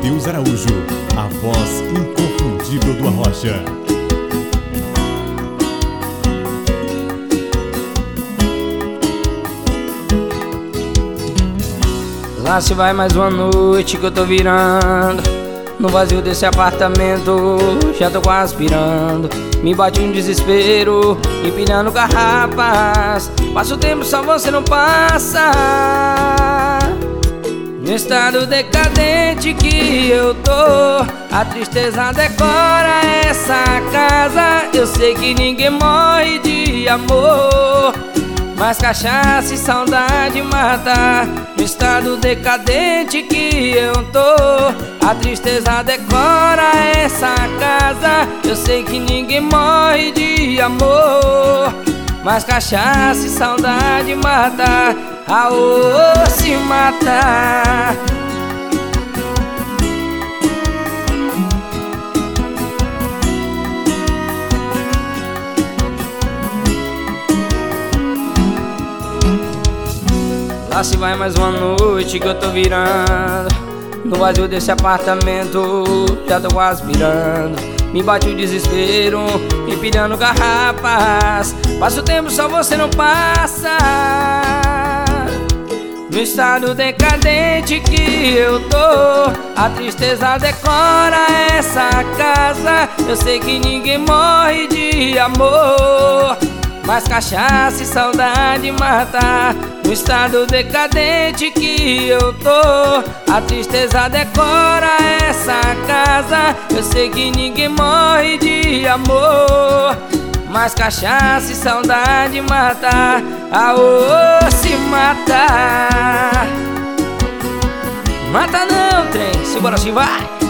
Matheus Araújo, a voz inconfundível do Arrocha. Lá se vai mais uma noite que eu tô virando no vazio desse apartamento, já tô quase pirando. Me bate um desespero, empilhando garrafas. Passa o tempo, só você não passa. No estado decadente que eu tô, a tristeza decora essa casa. Eu sei que ninguém morre de amor, mas cachaça e saudade mata. No estado decadente que eu tô, a tristeza decora essa casa. Eu sei que ninguém morre de amor, mas cachaça e saudade mata. Aô, se mata. Lá se vai mais uma noite que eu tô virando no vazio desse apartamento, já tô quase pirando. Me bate o desespero, empilhando garrafas. Passa o tempo, só você não passa. No estado decadente que eu tô, a tristeza decora essa casa. Eu sei que ninguém morre de amor, mas cachaça e saudade mata. No estado decadente que eu tô, a tristeza decora essa casa. Eu sei que ninguém morre de amor, mas cachaça e saudade mata. Aô, se mata. Mata não, trem, simbora assim vai.